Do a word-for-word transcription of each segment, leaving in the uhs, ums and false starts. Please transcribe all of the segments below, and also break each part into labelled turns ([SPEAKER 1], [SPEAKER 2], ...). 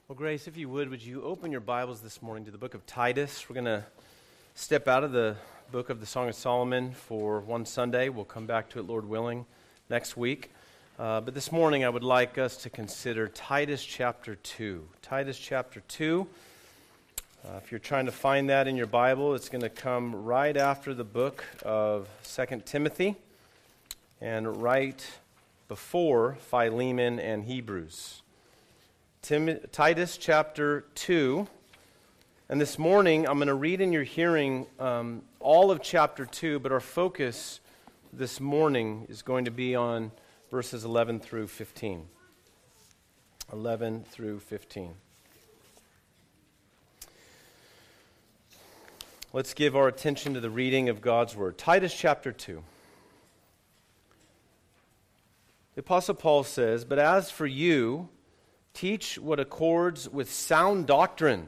[SPEAKER 1] Well, Grace, if you would, would you open your Bibles this morning to the book of Titus? We're going to step out of the book of the Song of Solomon for one Sunday. We'll come back to it, Lord willing, next week. Uh, but this morning I would like us to consider Titus chapter two. Titus chapter two. Uh, if you're trying to find that in your Bible, it's going to come right after the book of Second Timothy and right before Philemon and Hebrews. Tim, Titus chapter two, and this morning I'm going to read in your hearing um, all of chapter two, but our focus this morning is going to be on verses eleven through fifteen. eleven through fifteen. Let's give our attention to the reading of God's Word. Titus chapter two. The Apostle Paul says, "But as for you, teach what accords with sound doctrine.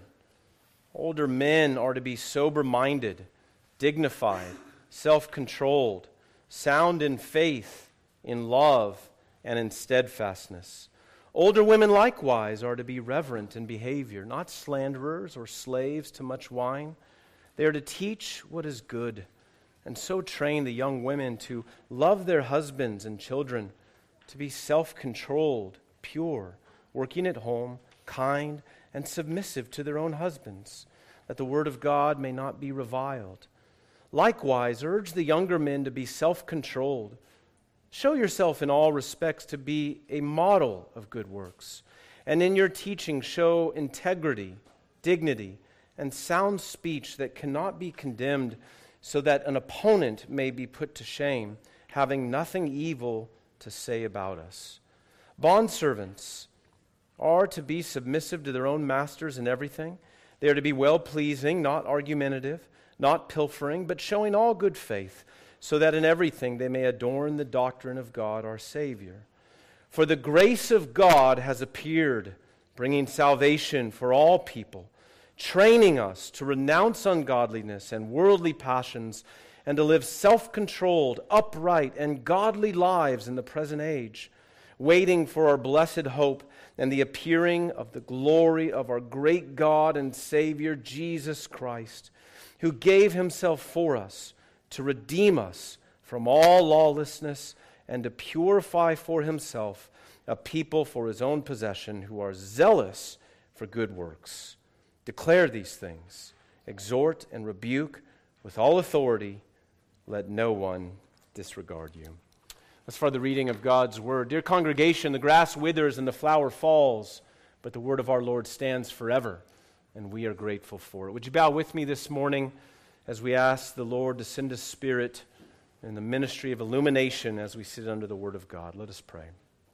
[SPEAKER 1] Older men are to be sober-minded, dignified, self-controlled, sound in faith, in love, and in steadfastness. Older women likewise are to be reverent in behavior, not slanderers or slaves to much wine. They are to teach what is good, and so train the young women to love their husbands and children, to be self-controlled, pure, working at home, kind, and submissive to their own husbands, that the word of God may not be reviled. Likewise, urge the younger men to be self-controlled. Show yourself in all respects to be a model of good works, and in your teaching show integrity, dignity, and sound speech that cannot be condemned, so that an opponent may be put to shame, having nothing evil to say about us. Bondservants are to be submissive to their own masters in everything. They are to be well-pleasing, not argumentative, not pilfering, but showing all good faith, so that in everything they may adorn the doctrine of God our Savior. For the grace of God has appeared, bringing salvation for all people, training us to renounce ungodliness and worldly passions, and to live self-controlled, upright, and godly lives in the present age, waiting for our blessed hope and the appearing of the glory of our great God and Savior, Jesus Christ, who gave himself for us to redeem us from all lawlessness and to purify for himself a people for his own possession who are zealous for good works. Declare these things, exhort and rebuke with all authority. Let no one disregard you." As for the reading of God's Word, dear congregation, the grass withers and the flower falls, but the Word of our Lord stands forever, and we are grateful for it. Would you bow with me this morning as we ask the Lord to send His Spirit in the ministry of illumination as we sit under the Word of God? Let us pray.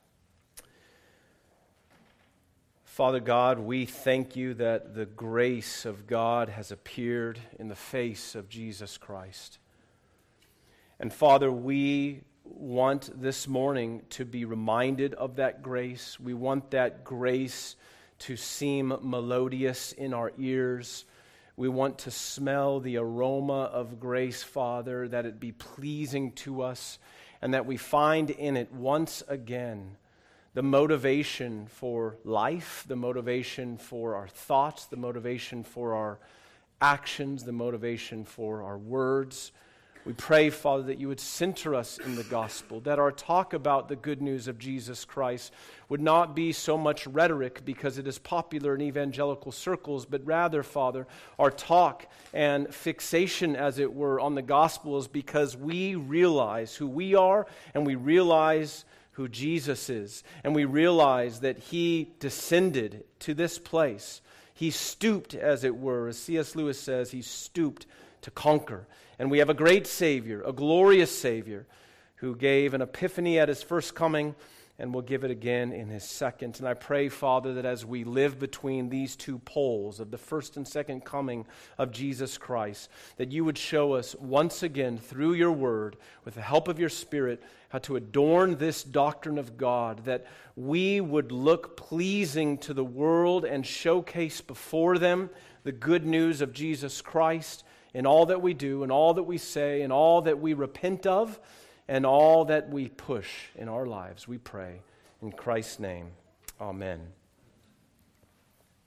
[SPEAKER 1] Father God, we thank you that the grace of God has appeared in the face of Jesus Christ. And Father, we want this morning to be reminded of that grace. We want that grace to seem melodious in our ears. We want to smell the aroma of grace, Father, that it be pleasing to us, and that we find in it once again the motivation for life, the motivation for our thoughts, the motivation for our actions, the motivation for our words. We pray, Father, that you would center us in the gospel, that our talk about the good news of Jesus Christ would not be so much rhetoric because it is popular in evangelical circles, but rather, Father, our talk and fixation, as it were, on the gospel is because we realize who we are and we realize who Jesus is, and we realize that He descended to this place. He stooped, as it were, as C S Lewis says, He stooped to conquer. And we have a great Savior, a glorious Savior, who gave an epiphany at His first coming and will give it again in His second. And I pray, Father, that as we live between these two poles of the first and second coming of Jesus Christ, that you would show us once again through your word, with the help of your Spirit, how to adorn this doctrine of God, that we would look pleasing to the world and showcase before them the good news of Jesus Christ in all that we do, in all that we say, in all that we repent of, and all that we push in our lives. We pray in Christ's name. Amen.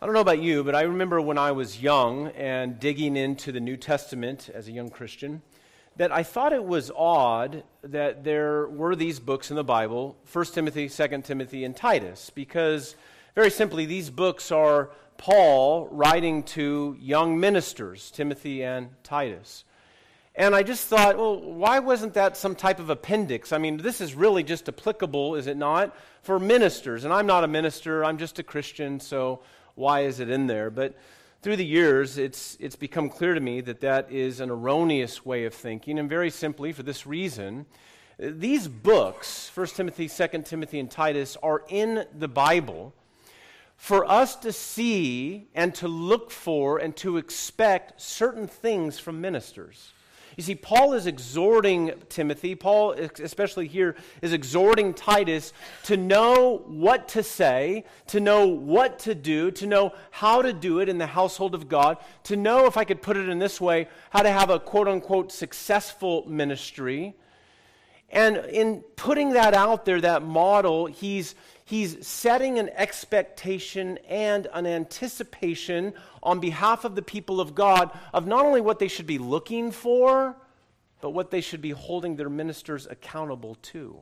[SPEAKER 1] I don't know about you, but I remember when I was young and digging into the New Testament as a young Christian, that I thought it was odd that there were these books in the Bible, First Timothy, Second Timothy, and Titus, because very simply these books are Paul writing to young ministers, Timothy and Titus. And I just thought, well, why wasn't that some type of appendix? I mean, this is really just applicable, is it not, for ministers? And I'm not a minister, I'm just a Christian, so why is it in there? But through the years, it's it's become clear to me that that is an erroneous way of thinking, and very simply for this reason. These books, First Timothy, Second Timothy, and Titus, are in the Bible for us to see and to look for and to expect certain things from ministers. You see, Paul is exhorting Timothy, Paul especially here is exhorting Titus to know what to say, to know what to do, to know how to do it in the household of God, to know, if I could put it in this way, how to have a quote-unquote successful ministry. And in putting that out there, that model, he's He's setting an expectation and an anticipation on behalf of the people of God of not only what they should be looking for, but what they should be holding their ministers accountable to.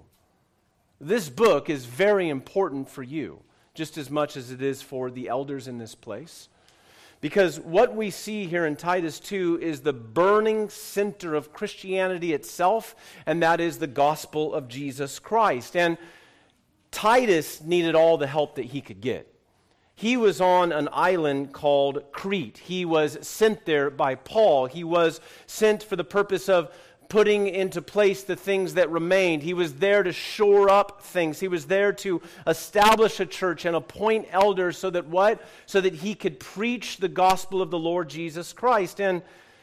[SPEAKER 1] This book is very important for you, just as much as it is for the elders in this place. Because what we see here in Titus two is the burning center of Christianity itself, and that is the gospel of Jesus Christ. And Titus needed all the help that he could get. He was on an island called Crete. He was sent there by Paul. He was sent for the purpose of putting into place the things that remained. He was there to shore up things. He was there to establish a church and appoint elders so that what? So that he could preach the gospel of the Lord Jesus Christ. And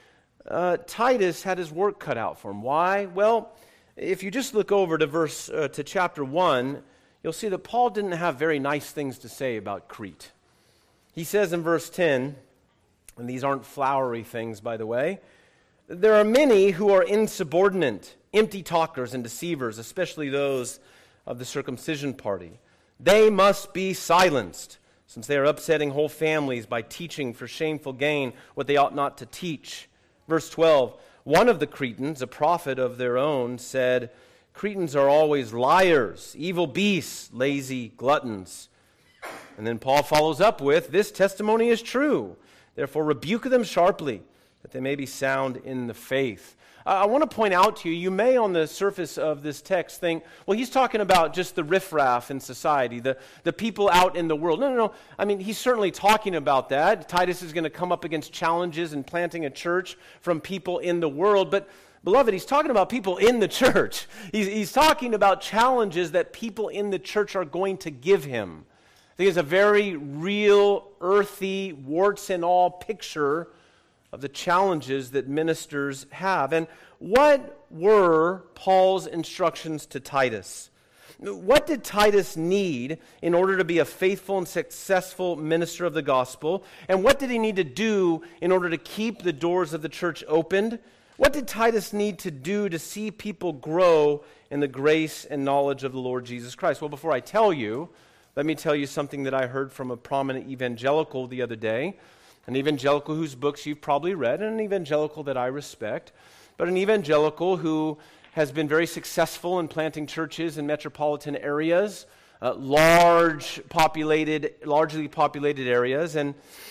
[SPEAKER 1] uh, Titus had his work cut out for him. Why? Well, if you just look over to verse uh, to chapter one, you'll see that Paul didn't have very nice things to say about Crete. He says in verse ten, and these aren't flowery things, by the way, there are many who are insubordinate, empty talkers and deceivers, especially those of the circumcision party. They must be silenced, since they are upsetting whole families by teaching for shameful gain what they ought not to teach. Verse twelve, one of the Cretans, a prophet of their own, said, Cretans are always liars, evil beasts, lazy gluttons. And then Paul follows up with, this testimony is true. Therefore rebuke them sharply, that they may be sound in the faith. I, I want to point out to you, you may on the surface of this text think, well, he's talking about just the riffraff in society, the, the people out in the world. No, no, no. I mean, he's certainly talking about that. Titus is going to come up against challenges in planting a church from people in the world, but beloved, he's talking about people in the church. He's, he's talking about challenges that people in the church are going to give him. I think it's a very real, earthy, warts and all picture of the challenges that ministers have. And what were Paul's instructions to Titus? What did Titus need in order to be a faithful and successful minister of the gospel? And what did he need to do in order to keep the doors of the church opened? What did Titus need to do to see people grow in the grace and knowledge of the Lord Jesus Christ? Well, before I tell you, let me tell you something that I heard from a prominent evangelical the other day, an evangelical whose books you've probably read, and an evangelical that I respect, but an evangelical who has been very successful in planting churches in metropolitan areas, uh, large populated, largely populated areas, and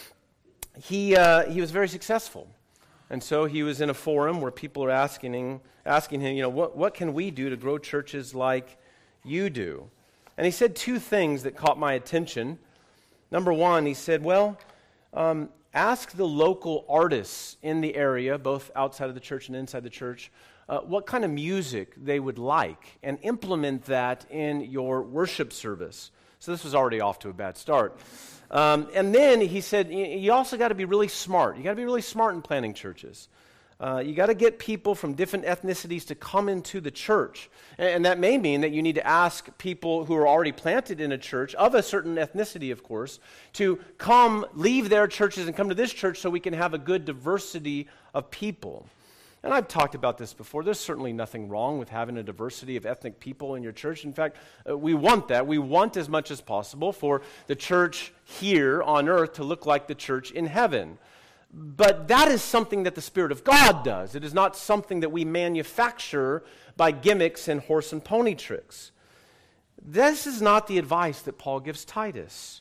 [SPEAKER 1] he uh, he was very successful. And so he was in a forum where people are asking, asking him, you know, what, what can we do to grow churches like you do? And he said two things that caught my attention. Number one, he said, well, um, ask the local artists in the area, both outside of the church and inside the church, uh, what kind of music they would like, and implement that in your worship service. So this was already off to a bad start. Um, and then he said, you also got to be really smart. You got to be really smart in planning churches. Uh, you got to get people from different ethnicities to come into the church. And, and that may mean that you need to ask people who are already planted in a church, of a certain ethnicity, of course, to come, leave their churches and come to this church so we can have a good diversity of people. And I've talked about this before. There's certainly nothing wrong with having a diversity of ethnic people in your church. In fact, uh, we want that. We want as much as possible for the church here on earth to look like the church in heaven. But that is something that the Spirit of God does. It is not something that we manufacture by gimmicks and horse and pony tricks. This is not the advice that Paul gives Titus.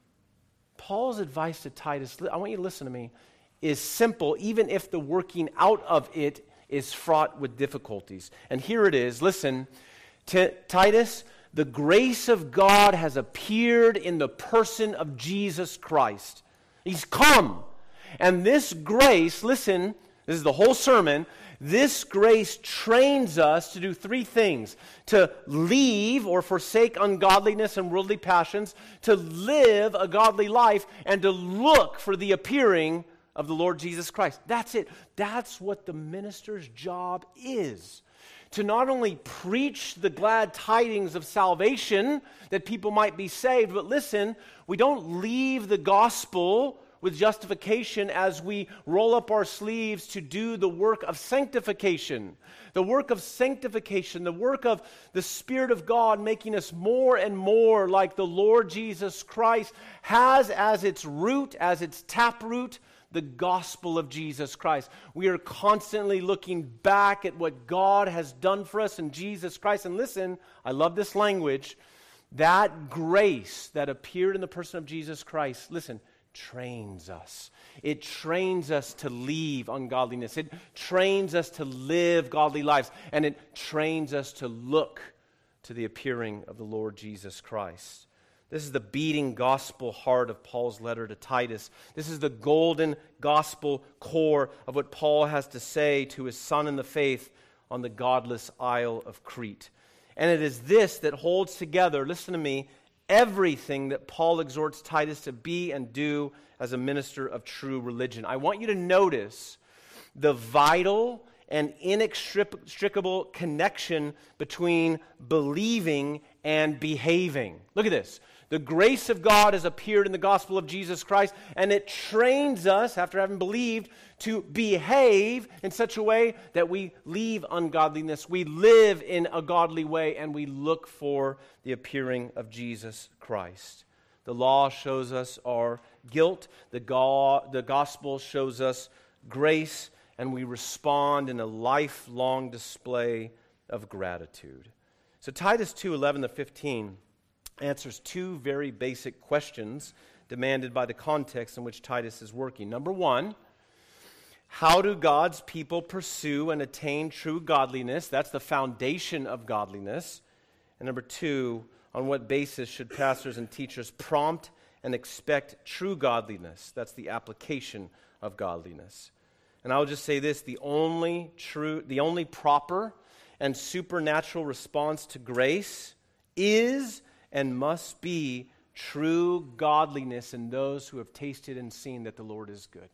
[SPEAKER 1] Paul's advice to Titus, I want you to listen to me, is simple, even if the working out of it is fraught with difficulties. And here it is. Listen, T- Titus, the grace of God has appeared in the person of Jesus Christ. He's come. And this grace, listen, this is the whole sermon, this grace trains us to do three things: to leave or forsake ungodliness and worldly passions, to live a godly life, and to look for the appearing of the Lord Jesus Christ. That's it. That's what the minister's job is. To not only preach the glad tidings of salvation, that people might be saved, but listen, we don't leave the gospel with justification as we roll up our sleeves to do the work of sanctification. The work of sanctification, the work of the Spirit of God making us more and more like the Lord Jesus Christ, has as its root, as its taproot, the gospel of Jesus Christ. We are constantly looking back at what God has done for us in Jesus Christ. And listen, I love this language. That grace that appeared in the person of Jesus Christ, listen, trains us. It trains us to leave ungodliness. It trains us to live godly lives. And it trains us to look to the appearing of the Lord Jesus Christ. This is the beating gospel heart of Paul's letter to Titus. This is the golden gospel core of what Paul has to say to his son in the faith on the godless Isle of Crete. And it is this that holds together, listen to me, everything that Paul exhorts Titus to be and do as a minister of true religion. I want you to notice the vital and inextricable connection between believing and behaving. Look at this. The grace of God has appeared in the gospel of Jesus Christ, and it trains us, after having believed, to behave in such a way that we leave ungodliness, we live in a godly way, and we look for the appearing of Jesus Christ. The law shows us our guilt. The, go- the gospel shows us grace, and we respond in a lifelong display of gratitude. So Titus two, eleven to fifteen answers two very basic questions demanded by the context in which Titus is working. Number one, how do God's people pursue and attain true godliness? That's the foundation of godliness. And number two, on what basis should pastors and teachers prompt and expect true godliness? That's the application of godliness. And I'll just say this, the only true, the only proper and supernatural response to grace is and must be true godliness in those who have tasted and seen that the Lord is good.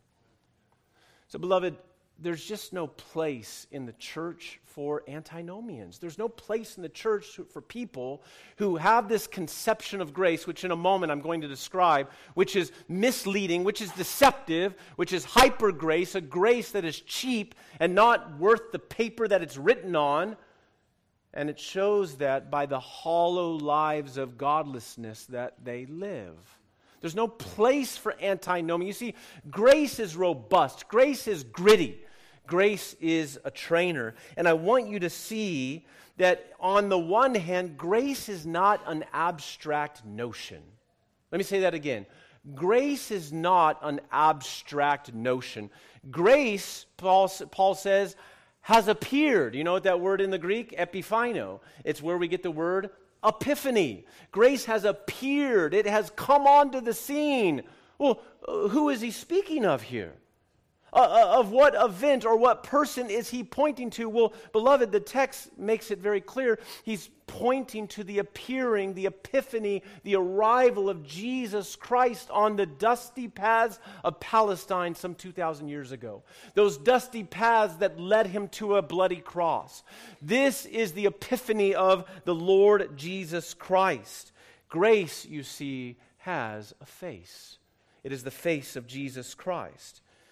[SPEAKER 1] So, beloved, there's just no place in the church for antinomians. There's no place in the church for people who have this conception of grace, which in a moment I'm going to describe, which is misleading, which is deceptive, which is hyper grace, a grace that is cheap and not worth the paper that it's written on. And it shows that by the hollow lives of godlessness that they live. There's no place for antinomian. You see, grace is robust. Grace is gritty. Grace is a trainer. And I want you to see that on the one hand, grace is not an abstract notion. Let me say that again. Grace is not an abstract notion. Grace, Paul, Paul says, has appeared. You know what that word in the Greek? Epiphino. It's where we get the word epiphany. Grace has appeared. It has come onto the scene. Well, who is he speaking of here? Uh, of what event or what person is he pointing to? Well, beloved, the text makes it very clear. He's pointing to the appearing, the epiphany, the arrival of Jesus Christ on the dusty paths of Palestine some two thousand years ago. Those dusty paths that led him to a bloody cross. This is the epiphany of the Lord Jesus Christ. Grace, you see, has a face. It is the face of Jesus Christ.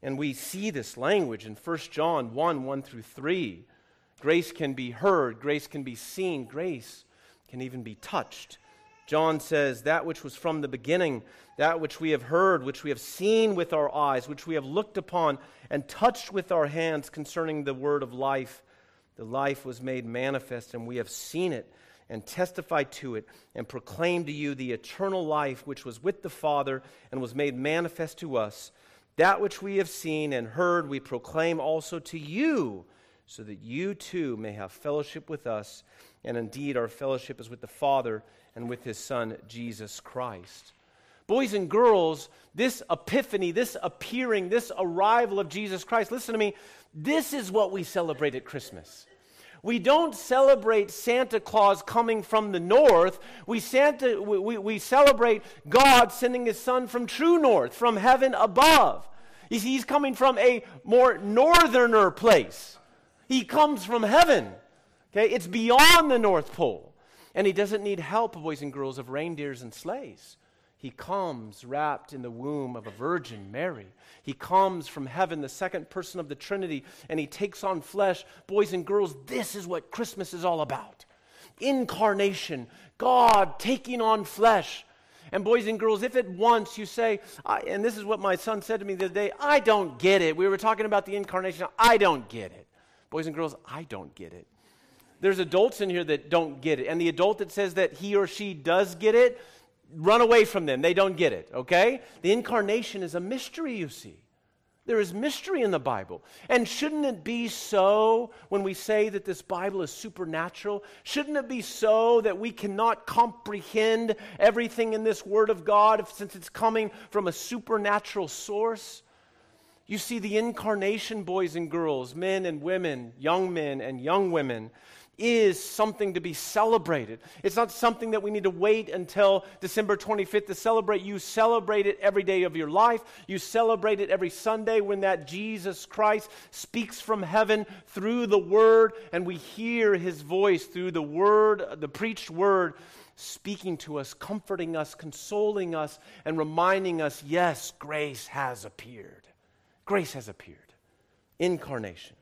[SPEAKER 1] And we see this language in First John one, one through three. Grace can be heard, grace can be seen, grace can even be touched. John says, that which was from the beginning, that which we have heard, which we have seen with our eyes, which we have looked upon and touched with our hands concerning the word of life. The life was made manifest, and we have seen it and testified to it and proclaimed to you the eternal life which was with the Father and was made manifest to us. That which we have seen and heard we proclaim also to you, so that you too may have fellowship with us. And indeed our fellowship is with the Father and with His Son, Jesus Christ. Boys and girls, this epiphany, this appearing, this arrival of Jesus Christ, listen to me, this is what we celebrate at Christmas. We don't celebrate Santa Claus coming from the north. We, Santa, we, we, we celebrate God sending His Son from true north, from heaven above. You see, He's coming from a more northerner place. He comes from heaven. Okay, it's beyond the North Pole. And He doesn't need help, boys and girls, of reindeers and sleighs. He comes wrapped in the womb of a virgin, Mary. He comes from heaven, the second person of the Trinity, and He takes on flesh. Boys and girls, this is what Christmas is all about. Incarnation, God taking on flesh. And boys and girls, if at once you say, I, and this is what my son said to me the other day, I don't get it. We were talking about the incarnation. I don't get it. Boys and girls, I don't get it. There's adults in here that don't get it. And the adult that says that he or she does get it, run away from them. They don't get it, okay? The incarnation is a mystery, you see. There is mystery in the Bible. And shouldn't it be so when we say that this Bible is supernatural? Shouldn't it be so that we cannot comprehend everything in this Word of God since it's coming from a supernatural source? You see, the incarnation, boys and girls, men and women, young men and young women, is something to be celebrated. It's not something that we need to wait until December twenty-fifth to celebrate. You celebrate it every day of your life. You celebrate it every Sunday when that Jesus Christ speaks from heaven through the Word, and we hear His voice through the Word, the preached Word, speaking to us, comforting us, consoling us, and reminding us, yes, grace has appeared. Grace has appeared. Incarnation.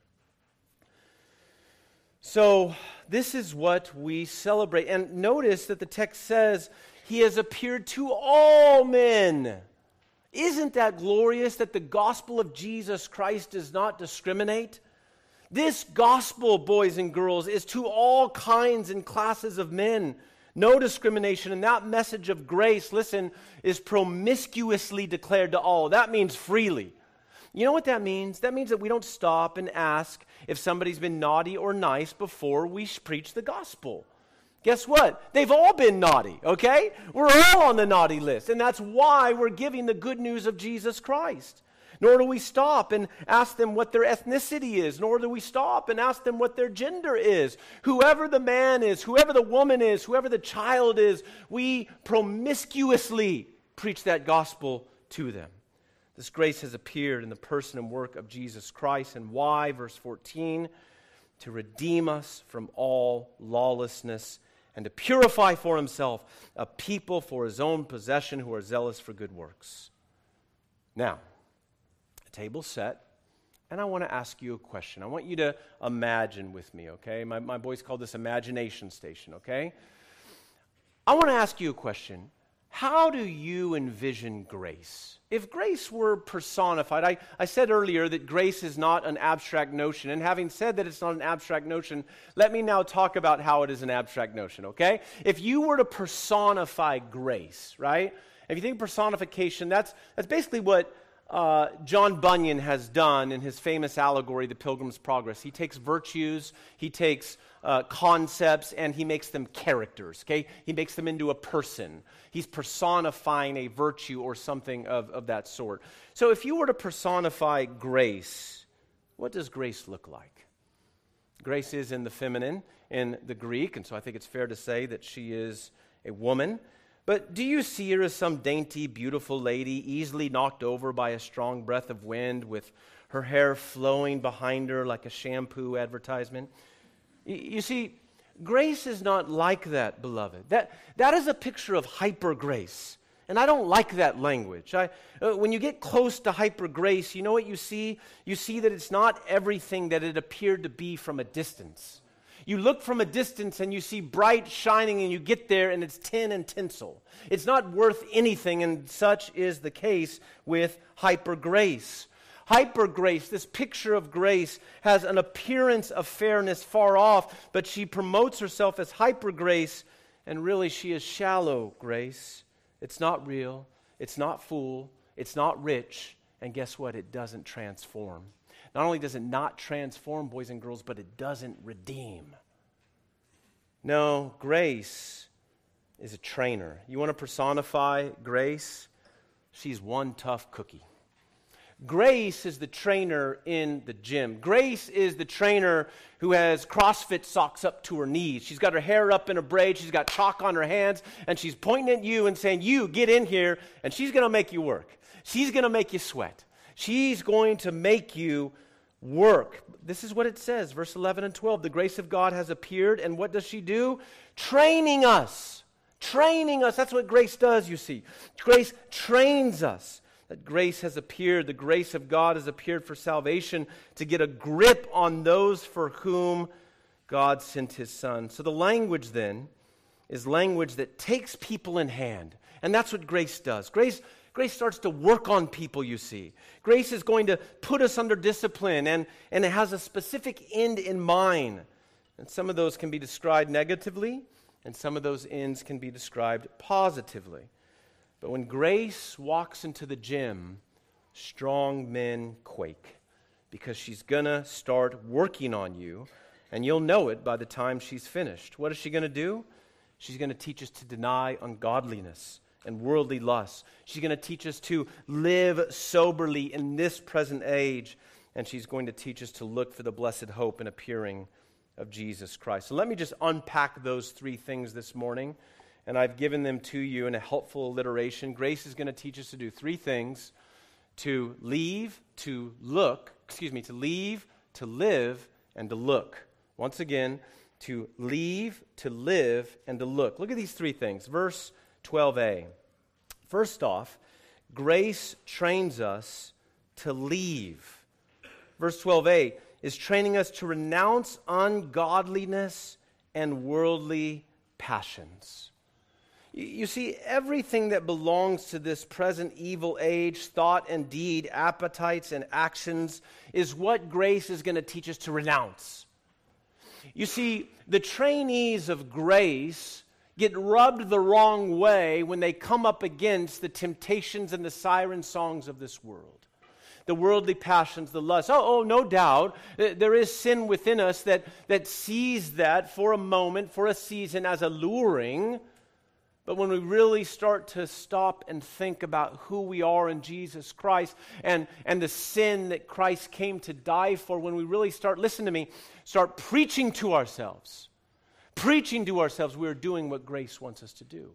[SPEAKER 1] So this is what we celebrate. And notice that the text says, He has appeared to all men. Isn't that glorious that the gospel of Jesus Christ does not discriminate? This gospel, boys and girls, is to all kinds and classes of men. No discrimination. And that message of grace, listen, is promiscuously declared to all. That means freely. You know what that means? That means that we don't stop and ask if somebody's been naughty or nice before we preach the gospel. Guess what? They've all been naughty, okay? We're all on the naughty list, and that's why we're giving the good news of Jesus Christ. Nor do we stop and ask them what their ethnicity is, nor do we stop and ask them what their gender is. Whoever the man is, whoever the woman is, whoever the child is, we promiscuously preach that gospel to them. This grace has appeared in the person and work of Jesus Christ. And why? Verse fourteen, to redeem us from all lawlessness and to purify for Himself a people for His own possession who are zealous for good works. Now, the table's set, and I want to ask you a question. I want you to imagine with me, okay? My, my boys call this imagination station, okay? I want to ask you a question. How do you envision grace? If grace were personified, I, I said earlier that grace is not an abstract notion. And having said that it's not an abstract notion, let me now talk about how it is an abstract notion, okay? If you were to personify grace, right? If you think personification, that's, that's basically what uh, John Bunyan has done in his famous allegory, The Pilgrim's Progress. He takes virtues, he takes uh, concepts, and he makes them characters, okay? He makes them into a person. He's personifying a virtue or something of, of that sort. So if you were to personify grace, what does grace look like? Grace is in the feminine, in the Greek, and so I think it's fair to say that she is a woman. But do you see her as some dainty, beautiful lady, easily knocked over by a strong breath of wind, with her hair flowing behind her like a shampoo advertisement? You see, grace is not like that, beloved. That, that is a picture of hyper grace. And I don't like that language. I, uh, when you get close to hyper grace, you know what you see? You see that it's not everything that it appeared to be from a distance. You look from a distance and you see bright shining, and you get there and it's tin and tinsel. It's not worth anything, and such is the case with hyper grace. Hyper grace, this picture of grace, has an appearance of fairness far off, but she promotes herself as hyper grace, and really she is shallow grace. It's not real, it's not full, it's not rich, and guess what? It doesn't transform. Not only does it not transform, boys and girls, but it doesn't redeem. No, grace is a trainer. You want to personify grace? She's one tough cookie. Grace is the trainer in the gym. Grace is the trainer who has CrossFit socks up to her knees. She's got her hair up in a braid. She's got chalk on her hands. And she's pointing at you and saying, you, get in here. And she's going to make you work. She's going to make you sweat. She's going to make you work. This is what it says, verse eleven and twelve. The grace of God has appeared. And what does she do? Training us. Training us. That's what grace does, you see. Grace trains us. That grace has appeared, the grace of God has appeared for salvation, to get a grip on those for whom God sent His Son. So the language then is language that takes people in hand. And that's what grace does. Grace, grace starts to work on people, you see. Grace is going to put us under discipline, and, and it has a specific end in mind. And some of those can be described negatively, and some of those ends can be described positively. But when grace walks into the gym, strong men quake, because she's going to start working on you, and you'll know it by the time she's finished. What is she going to do? She's going to teach us to deny ungodliness and worldly lusts. She's going to teach us to live soberly in this present age, and she's going to teach us to look for the blessed hope and appearing of Jesus Christ. So let me just unpack those three things this morning. And I've given them to you in a helpful alliteration. Grace is going to teach us to do three things: to leave, to look, excuse me, to leave, to live, and to look. Once again, to leave, to live, and to look. Look at these three things. Verse twelve a. First off, grace trains us to leave. Verse twelve a is training us to renounce ungodliness and worldly passions. You see, everything that belongs to this present evil age, thought and deed, appetites and actions, is what grace is going to teach us to renounce. You see, the trainees of grace get rubbed the wrong way when they come up against the temptations and the siren songs of this world. The worldly passions, the lust. Oh, oh, no doubt, there is sin within us that, that sees that for a moment, for a season, as alluring. But when we really start to stop and think about who we are in Jesus Christ and, and the sin that Christ came to die for, when we really start, listen to me, start preaching to ourselves, preaching to ourselves, we're doing what grace wants us to do.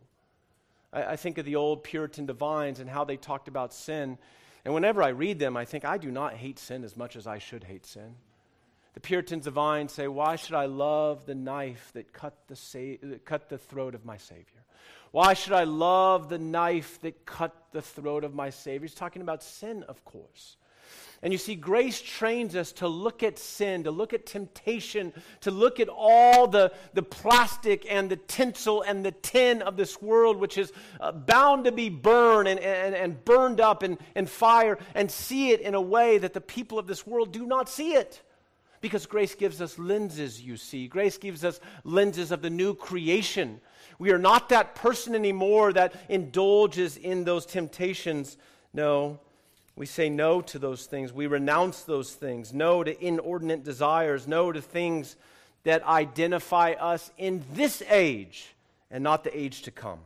[SPEAKER 1] I, I think of the old Puritan divines and how they talked about sin. And whenever I read them, I think I do not hate sin as much as I should hate sin. The Puritan divines say, why should I love the knife that cut the, sa- that cut the throat of my Savior? Why should I love the knife that cut the throat of my Savior? He's talking about sin, of course. And you see, grace trains us to look at sin, to look at temptation, to look at all the, the plastic and the tinsel and the tin of this world, which is uh, bound to be burned and, and, and burned up in, in fire, and see it in a way that the people of this world do not see it. Because grace gives us lenses, you see. Grace gives us lenses of the new creation. We are not that person anymore that indulges in those temptations. No, we say no to those things. We renounce those things. No to inordinate desires. No to things that identify us in this age and not the age to come.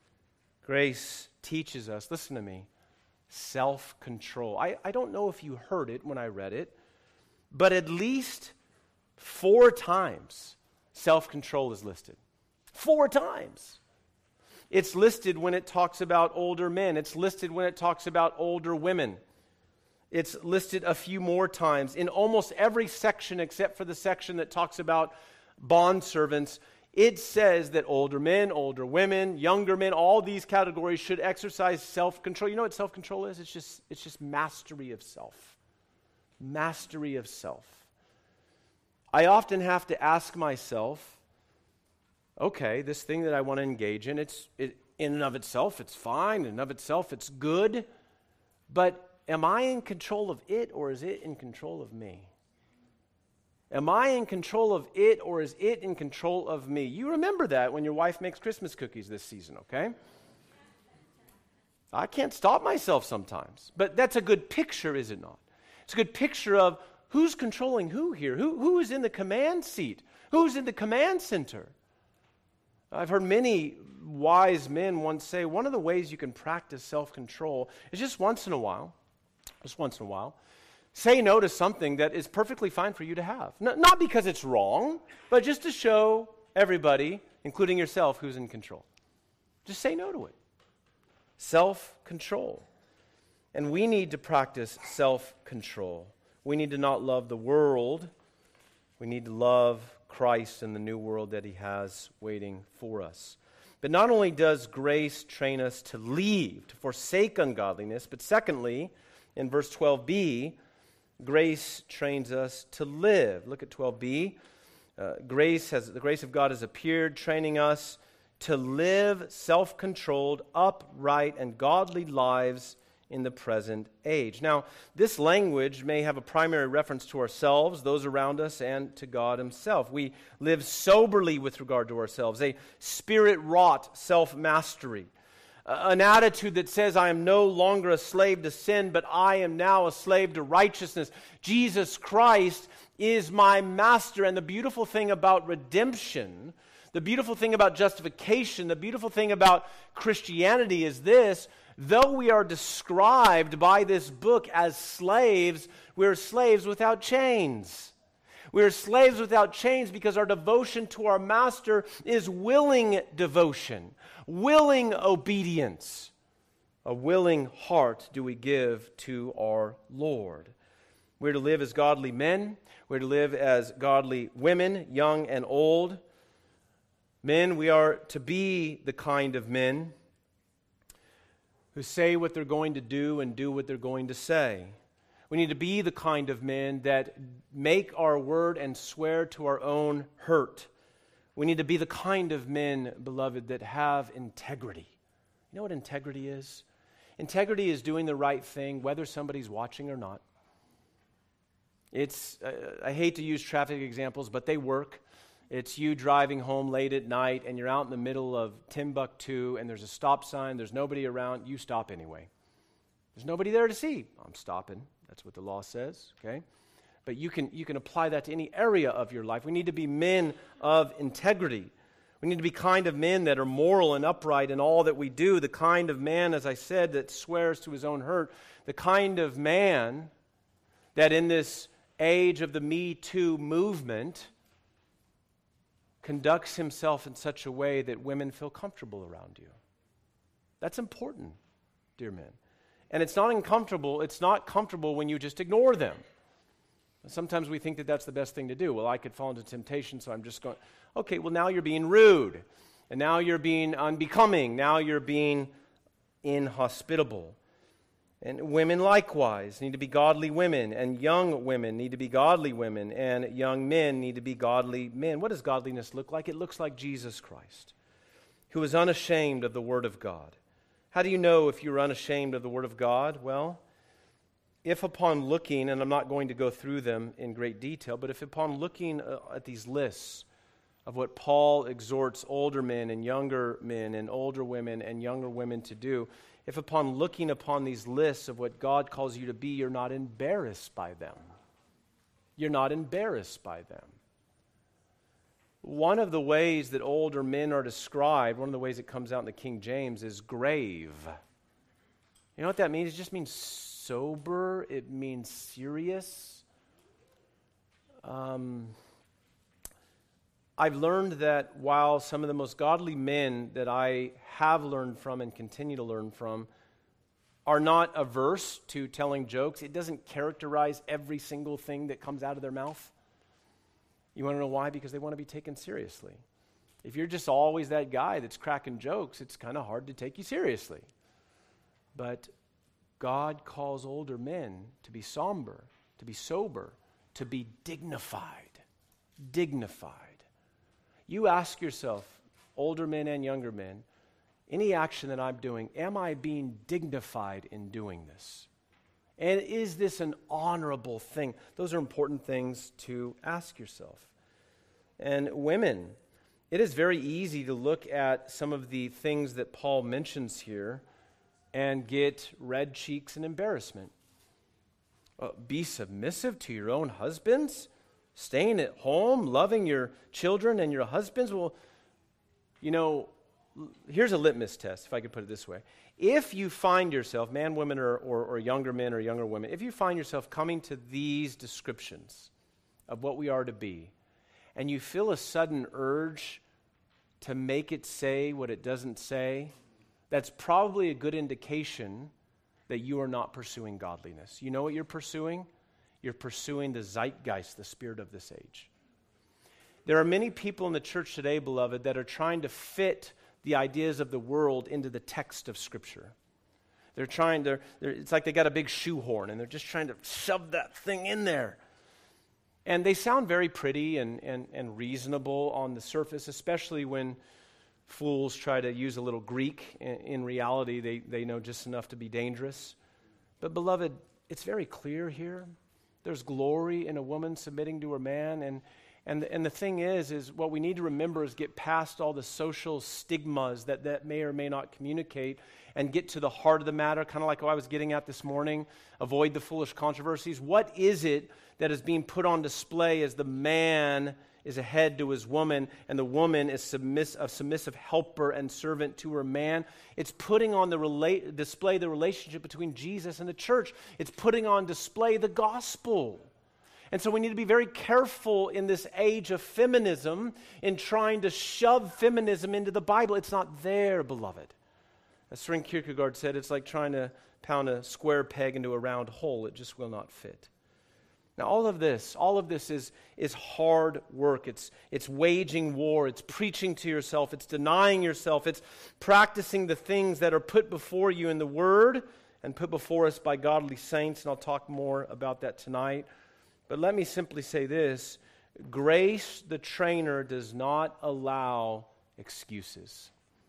[SPEAKER 1] Grace teaches us, listen to me, self-control. I, I don't know if you heard it when I read it, but at least four times self-control is listed. Four times. It's listed when it talks about older men. It's listed when it talks about older women. It's listed a few more times. In almost every section except for the section that talks about bondservants, it says that older men, older women, younger men, all these categories should exercise self-control. You know what self-control is? It's just, it's just mastery of self. Mastery of self. I often have to ask myself, okay, this thing that I want to engage in, it's it, in and of itself, it's fine. In and of itself, it's good. But am I in control of it, or is it in control of me? Am I in control of it, or is it in control of me? You remember that when your wife makes Christmas cookies this season, okay? I can't stop myself sometimes. But that's a good picture, is it not? It's a good picture of who's controlling who here? Who, who is in the command seat? Who's in the command center? I've heard many wise men once say, one of the ways you can practice self-control is just once in a while, just once in a while, say no to something that is perfectly fine for you to have. N- not because it's wrong, but just to show everybody, including yourself, who's in control. Just say no to it. Self-control. And we need to practice self-control. We need to not love the world. We need to love Christ and the new world that he has waiting for us. But not only does grace train us to leave, to forsake ungodliness, but secondly, in verse twelve b, grace trains us to live. Look at twelve b. Uh, grace has the grace of God has appeared, training us to live self-controlled, upright, and godly lives in the present age. Now, this language may have a primary reference to ourselves, those around us, and to God himself. We live soberly with regard to ourselves, a spirit-wrought self-mastery, an attitude that says, I am no longer a slave to sin, but I am now a slave to righteousness. Jesus Christ is my master. And the beautiful thing about redemption, the beautiful thing about justification, the beautiful thing about Christianity is this: though we are described by this book as slaves, we're slaves without chains. We're slaves without chains because our devotion to our master is willing devotion, willing obedience. A willing heart do we give to our Lord. We're to live as godly men. We're to live as godly women, young and old. Men, we are to be the kind of men who say what they're going to do and do what they're going to say. We need to be the kind of men that make our word and swear to our own hurt. We need to be the kind of men, beloved, that have integrity. You know what integrity is? Integrity is doing the right thing whether somebody's watching or not. It's, uh, I hate to use traffic examples, but they work. It's you driving home late at night and you're out in the middle of Timbuktu and there's a stop sign, there's nobody around, you stop anyway. There's nobody there to see. I'm stopping. That's what the law says, okay? But you can you can apply that to any area of your life. We need to be men of integrity. We need to be kind of men that are moral and upright in all that we do. The kind of man, as I said, that swears to his own hurt. The kind of man that in this age of the Me Too movement conducts himself in such a way that women feel comfortable around you. That's important, dear men. And it's not uncomfortable, it's not comfortable when you just ignore them. Sometimes we think that that's the best thing to do. Well, I could fall into temptation, so I'm just going, okay, well, now you're being rude. And now you're being unbecoming. Now you're being inhospitable. And women likewise need to be godly women, and young women need to be godly women, and young men need to be godly men. What does godliness look like? It looks like Jesus Christ, who is unashamed of the Word of God. How do you know if you're unashamed of the Word of God? Well, if upon looking, and I'm not going to go through them in great detail, but if upon looking uh, at these lists of what Paul exhorts older men and younger men and older women and younger women to do, if upon looking upon these lists of what God calls you to be, you're not embarrassed by them. You're not embarrassed by them. One of the ways that older men are described, one of the ways it comes out in the King James, is grave. You know what that means? It just means sober. It means serious. Um, I've learned that while some of the most godly men that I have learned from and continue to learn from are not averse to telling jokes, it doesn't characterize every single thing that comes out of their mouth. You want to know why? Because they want to be taken seriously. If you're just always that guy that's cracking jokes, it's kind of hard to take you seriously. But God calls older men to be somber, to be sober, to be dignified. Dignified. You ask yourself, older men and younger men, any action that I'm doing, am I being dignified in doing this? And is this an honorable thing? Those are important things to ask yourself. And women, it is very easy to look at some of the things that Paul mentions here and get red cheeks and embarrassment. Uh, be submissive to your own husbands, staying at home, loving your children and your husbands. Well, you know, here's a litmus test, if I could put it this way. If you find yourself, man, women, or, or, or younger men or younger women, if you find yourself coming to these descriptions of what we are to be, and you feel a sudden urge to make it say what it doesn't say, that's probably a good indication that you are not pursuing godliness. You know what you're pursuing? You're pursuing the zeitgeist, the spirit of this age. There are many people in the church today, beloved, that are trying to fit the ideas of the world into the text of Scripture. They're trying to, they're, it's like they got a big shoehorn, and they're just trying to shove that thing in there. And they sound very pretty and, and, and reasonable on the surface, especially when fools try to use a little Greek. In, in reality, they, they know just enough to be dangerous. But beloved, it's very clear here. There's glory in a woman submitting to her man. And, and, the, and the thing is, is what we need to remember is get past all the social stigmas that that may or may not communicate and get to the heart of the matter, kind of like what I was getting at this morning. Avoid the foolish controversies. What is it that is being put on display as the man is a head to his woman and the woman is submiss- a submissive helper and servant to her man? It's putting on the rela- display the relationship between Jesus and the church. It's putting on display the gospel. And so we need to be very careful in this age of feminism in trying to shove feminism into the Bible. It's not there, beloved. As Søren Kierkegaard said, it's like trying to pound a square peg into a round hole. It just will not fit. Now, all of this, all of this is, is hard work. It's, it's waging war. It's preaching to yourself. It's denying yourself. It's practicing the things that are put before you in the Word and put before us by godly saints, and I'll talk more about that tonight. But let me simply say this. Grace, the trainer, does not allow excuses.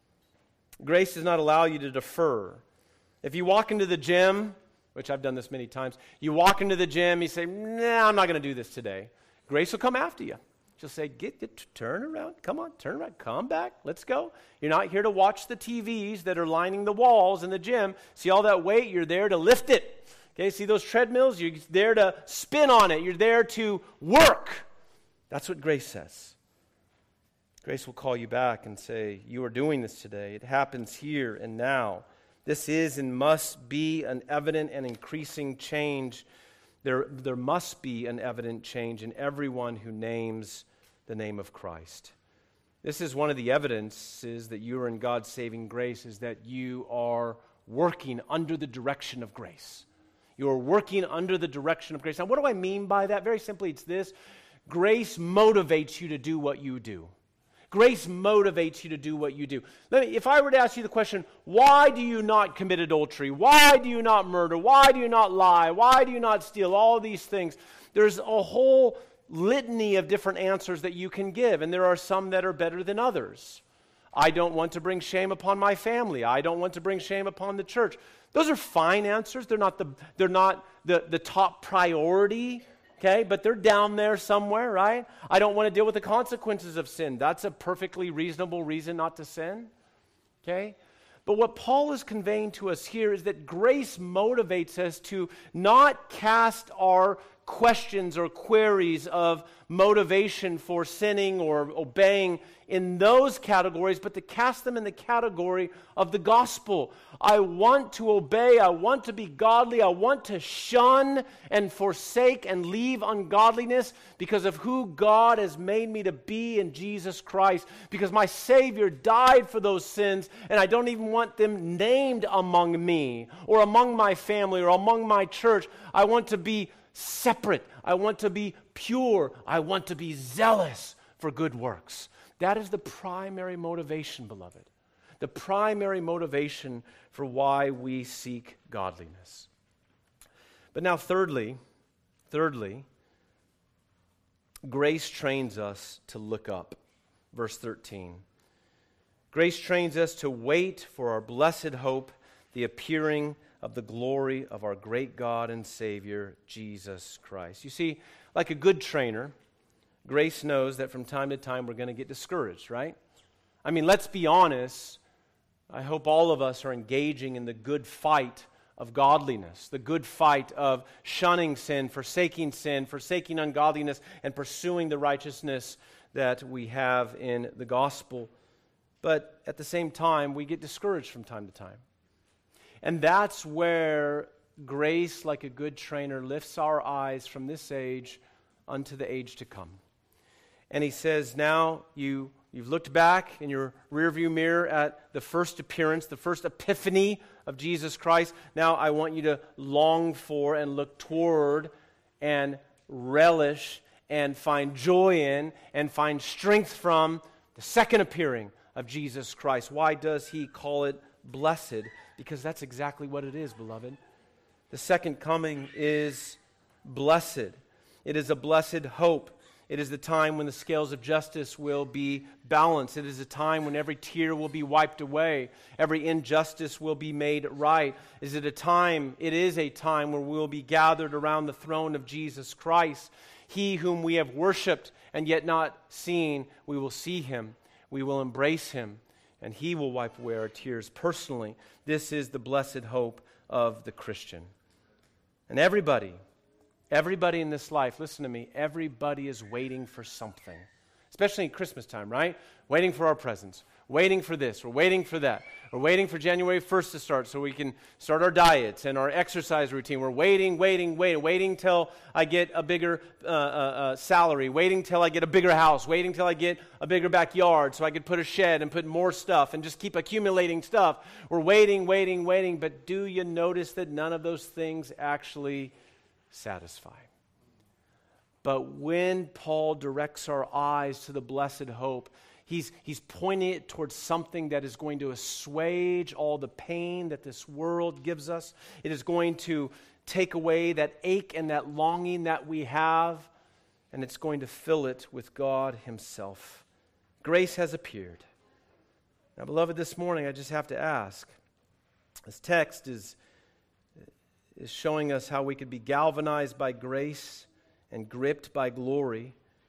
[SPEAKER 1] Grace does not allow you to defer. If you walk into the gym, which I've done this many times, you walk into the gym, you say, nah, I'm not going to do this today. Grace will come after you. She'll say, get, get, turn around, come on, turn around, come back, let's go. You're not here to watch the T Vs that are lining the walls in the gym. See all that weight? You're there to lift it. Okay, see those treadmills? You're there to spin on it. You're there to work. That's what grace says. Grace will call you back and say, you are doing this today. It happens here and now. This is and must be an evident and increasing change. There, there must be an evident change in everyone who names the name of Christ. This is one of the evidences that you are in God's saving grace, is that you are working under the direction of grace. You are working under the direction of grace. Now, what do I mean by that? Very simply, it's this. Grace motivates you to do what you do. Grace motivates you to do what you do. Let me, if I were to ask you the question, why do you not commit adultery? Why do you not murder? Why do you not lie? Why do you not steal? All these things. There's a whole litany of different answers that you can give, and there are some that are better than others. I don't want to bring shame upon my family. I don't want to bring shame upon the church. Those are fine answers. They're not the, they're not the, the top priority. Okay, but they're down there somewhere, right? I don't want to deal with the consequences of sin. That's a perfectly reasonable reason not to sin. Okay? But what Paul is conveying to us here is that grace motivates us to not cast our questions or queries of motivation for sinning or obeying in those categories, but to cast them in the category of the gospel. I want to obey, I want to be godly, I want to shun and forsake and leave ungodliness because of who God has made me to be in Jesus Christ, because my Savior died for those sins, and I don't even want them named among me or among my family or among my church. I want to be separate. I want to be pure. I want to be zealous for good works. That is the primary motivation, beloved. The primary motivation for why we seek godliness. But now thirdly, thirdly, grace trains us to look up. Verse thirteen. Grace trains us to wait for our blessed hope, the appearing of the glory of our great God and Savior, Jesus Christ. You see, like a good trainer, grace knows that from time to time we're going to get discouraged, right? I mean, let's be honest. I hope all of us are engaging in the good fight of godliness, the good fight of shunning sin, forsaking sin, forsaking ungodliness, and pursuing the righteousness that we have in the gospel. But at the same time, we get discouraged from time to time. And that's where grace, like a good trainer, lifts our eyes from this age unto the age to come. And he says, now you, you've looked back in your rearview mirror at the first appearance, the first epiphany of Jesus Christ. Now I want you to long for and look toward and relish and find joy in and find strength from the second appearing of Jesus Christ. Why does he call it blessed? Because that's exactly what it is, beloved. The second coming is blessed. It is a blessed hope. It is the time when the scales of justice will be balanced. It is a time when every tear will be wiped away. Every injustice will be made right. Is it a time? It is a time where we will be gathered around the throne of Jesus Christ. He whom we have worshipped and yet not seen, we will see him. We will embrace him, and he will wipe away our tears personally. This is the blessed hope of the Christian. And everybody, everybody in this life, listen to me, everybody is waiting for something. Especially in Christmas time, right? Waiting for our presents. Waiting for this. We're waiting for that. We're waiting for January first to start so we can start our diets and our exercise routine. We're waiting, waiting, waiting, waiting till I get a bigger uh, uh, uh, salary. Waiting till I get a bigger house. Waiting till I get a bigger backyard so I could put a shed and put more stuff and just keep accumulating stuff. We're waiting, waiting, waiting. But do you notice that none of those things actually satisfy? But when Paul directs our eyes to the blessed hope, He's, he's pointing it towards something that is going to assuage all the pain that this world gives us. It is going to take away that ache and that longing that we have, and it's going to fill it with God himself. Grace has appeared. Now, beloved, this morning I just have to ask, this text is, is showing us how we could be galvanized by grace and gripped by glory.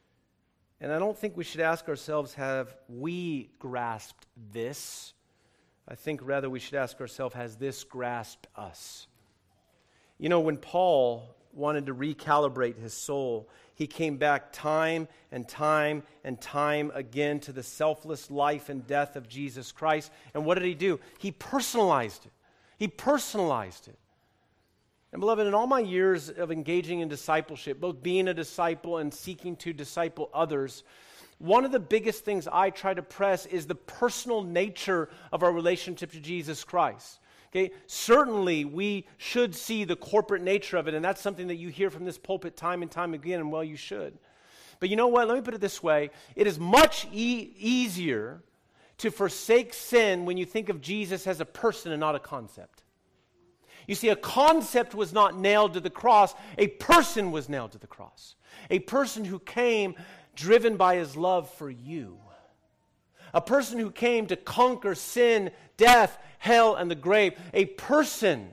[SPEAKER 1] And I don't think we should ask ourselves, have we grasped this? I think rather we should ask ourselves, has this grasped us? You know, when Paul wanted to recalibrate his soul, he came back time and time and time again to the selfless life and death of Jesus Christ. And what did he do? He personalized it. He personalized it. And beloved, in all my years of engaging in discipleship, both being a disciple and seeking to disciple others, one of the biggest things I try to press is the personal nature of our relationship to Jesus Christ. Okay? Certainly, we should see the corporate nature of it, and that's something that you hear from this pulpit time and time again, and well, you should. But you know what? Let me put it this way. It is much e- easier to forsake sin when you think of Jesus as a person and not a concept. You see, a concept was not nailed to the cross. A person was nailed to the cross. A person who came driven by his love for you. A person who came to conquer sin, death, hell, and the grave. A person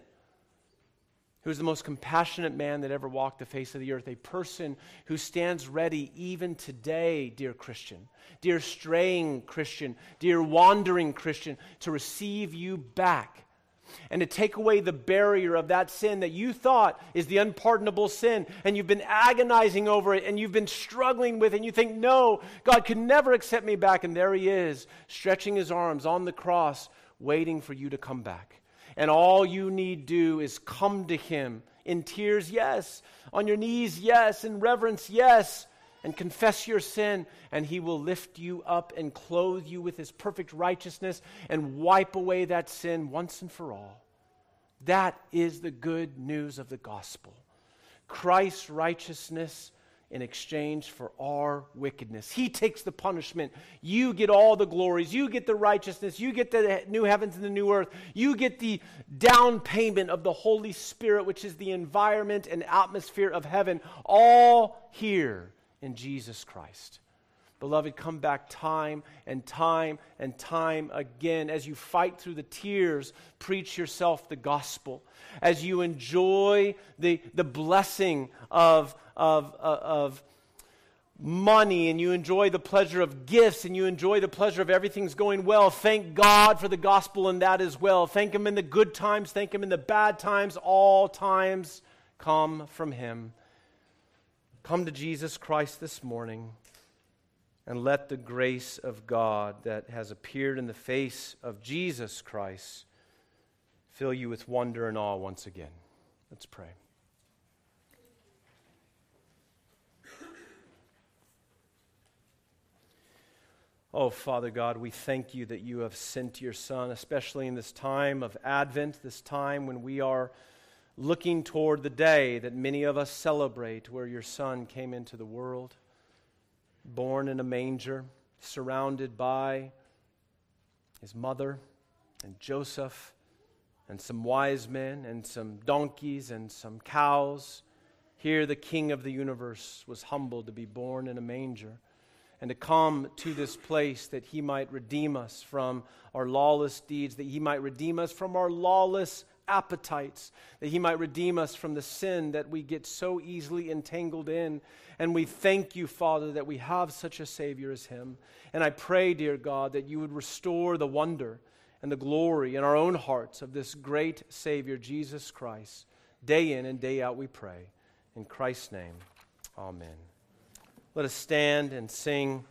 [SPEAKER 1] who is the most compassionate man that ever walked the face of the earth. A person who stands ready even today, dear Christian, dear straying Christian, dear wandering Christian, to receive you back and to take away the barrier of that sin that you thought is the unpardonable sin, and you've been agonizing over it, and you've been struggling with it, and you think, no, God could never accept me back, and there he is, stretching his arms on the cross, waiting for you to come back. And all you need do is come to him in tears, yes, on your knees, yes, in reverence, yes, and confess your sin, and he will lift you up and clothe you with his perfect righteousness and wipe away that sin once and for all. That is the good news of the gospel. Christ's righteousness in exchange for our wickedness. He takes the punishment. You get all the glories. You get the righteousness. You get the new heavens and the new earth. You get the down payment of the Holy Spirit, which is the environment and atmosphere of heaven, all here in Jesus Christ. Beloved, come back time and time and time again. As you fight through the tears, preach yourself the gospel. As you enjoy the, the blessing of, of, of, of money, and you enjoy the pleasure of gifts, and you enjoy the pleasure of everything's going well, thank God for the gospel in that as well. Thank Him in the good times. Thank Him in the bad times. All times come from Him. Come to Jesus Christ this morning. And let the grace of God that has appeared in the face of Jesus Christ fill you with wonder and awe once again. Let's pray. Oh, Father God, we thank you that you have sent your Son, especially in this time of Advent, this time when we are looking toward the day that many of us celebrate, where your Son came into the world. Born in a manger, surrounded by his mother and Joseph and some wise men and some donkeys and some cows. Here the King of the universe was humbled to be born in a manger and to come to this place that He might redeem us from our lawless deeds, that He might redeem us from our lawless appetites, that He might redeem us from the sin that we get so easily entangled in. And we thank you, Father, that we have such a Savior as Him. And I pray, dear God, that you would restore the wonder and the glory in our own hearts of this great Savior, Jesus Christ. Day in and day out we pray. In Christ's name, amen. Let us stand and sing